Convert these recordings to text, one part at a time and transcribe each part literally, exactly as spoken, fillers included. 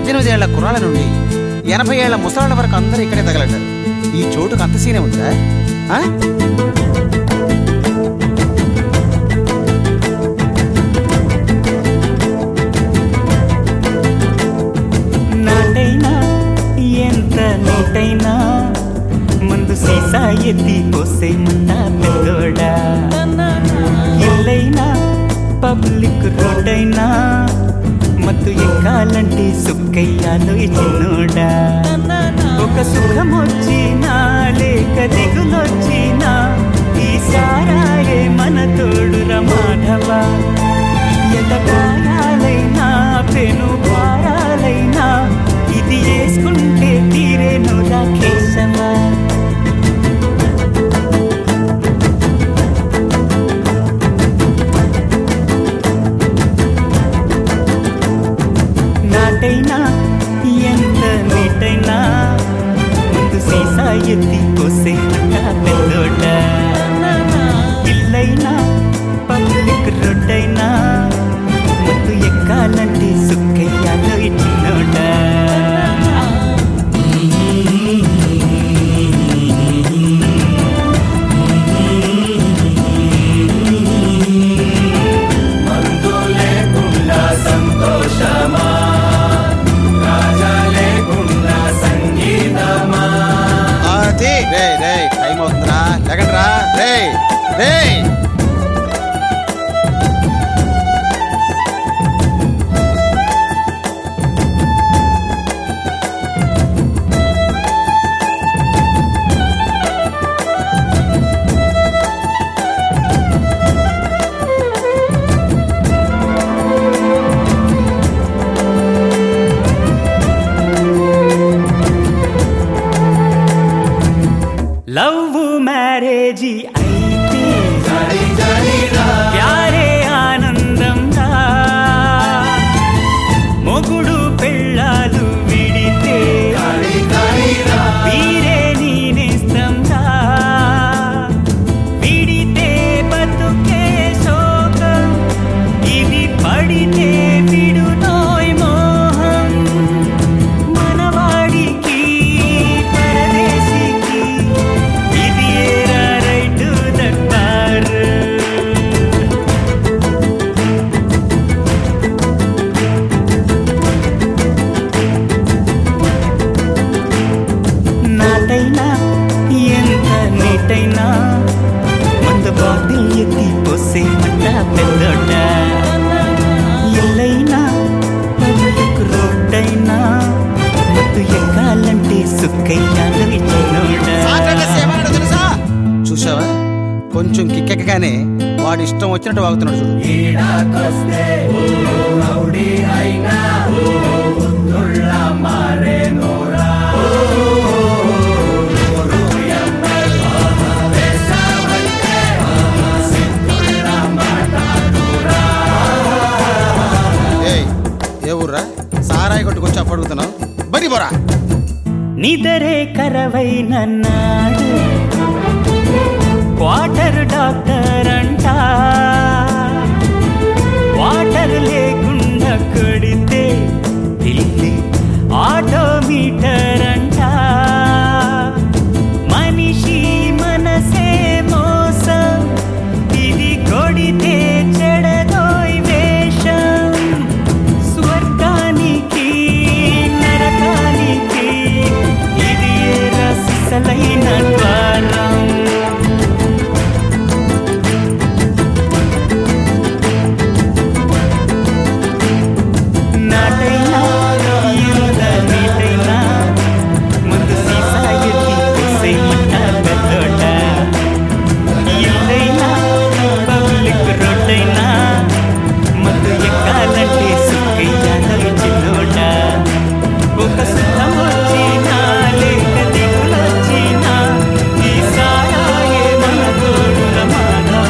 పద్దెనిమిది ఏళ్ల కుర్రాళ్ళ నుండి ఎనభై ఏళ్ల ముసలాళ్ళ వరకు అందరూ ఇక్కడే తగలడ్డారు. ఈ చోటుకు అంత సీనే ఉందా? నాటైనా ఎంత నీటైనా ముందు సీసా ఎత్తి పోసేమంటా పెద్దోడా. ఇల్లైనా పబ్లిక్ రోడ్డైనా మత్తు ఎక్కాలంటే సుక్కయ్యాలో చిన్నోడా. ఒక సుఖమొచ్చినా లేక దిగులొచ్చినా ఈ సారాయే మన తోడురా మాధవ. ఎదగాయాలైనా పెను భారాలైనా ఇది వేసుకుంటే తీరేను రాకేశవ. నాటైనా ఎంత నీటైనా ముందు సీసా ఎత్తి పోసేమంటా పెద్దోడా. ఇల్లైనా పబ్లిక్ రోడ్డైనా మత్తు ఎక్కాలంటే సుక్కయ్యాలో చిన్నోడా. టైం అవుతుందిరా, లేకండ్రా. రే రే లవ్ మ్యారేజీ అయితే ప్యారే ఆనందం రా. మొగుడు పెళ్ళాలు విడితే వీరే నేనేస్తం రా. విడితే బతుకే శోకం, ఇది పడితే విడు నోయ్ మోహం. మనవాడికి పరదేశికి ఇది ఏరా రైటు దట్టారు. నాటైనా ఎంత నీటైనా మందు బాటిల్ ఎత్తి పోసేమంటా పెద్దోడా. ఇల్లైనా పబ్లిక్ రోడ్డైనా మత్తు ఎక్కాలంటే సుక్కయ్యాలో చిన్నోడా. చూసావా, కొంచెం కిక్కెక్కగానే వాడు ఇష్టం వచ్చినట్టు వాగుతున్నాడు చూడు. ఏయ్, ఏ ఊర్రా? సారాయి కొట్టుకొచ్చి అప్పడుగుతున్నావు, బడి పోరా. నిదరే కరవైన నాడు వాటర్ డాక్టర్ అంట. వాటర్ లేకుండా కొడితే ఇల్లి ఆటోమీటర్ అంట. మనిషి మనసే మోసం, ఇది కొడితే చెడదోయ్ వేషం. స్వర్గానికి నరకానికి ఇది రసలైన ద్వారం. నాటైనా ఎంత నీటైనా ముందు సీసా ఎత్తి పోసేమంటా పెద్దోడా. ఇల్లైనా పబ్లిక్ రోడ్డైనా మత్తు ఎక్కాలంటే సుక్కయ్యాలో చిన్నోడా. ఒక సుఖం వచ్చినా లేక దిగులొచ్చినా ఈ సారాయే మన తోడుల మాధవ.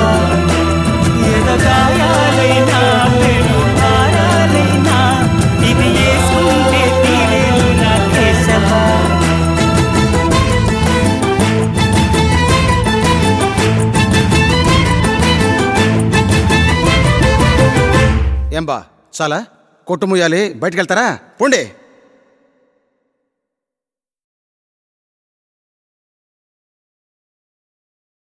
ఎదగాయాలైనా పెను భారాలైనా ఇది వేసుకుంటే తీరేను నా కేశవ. ఏం బా, చాలా కొట్టుముయ్యాలి, బయటికి వెళ్తారా? పోండి.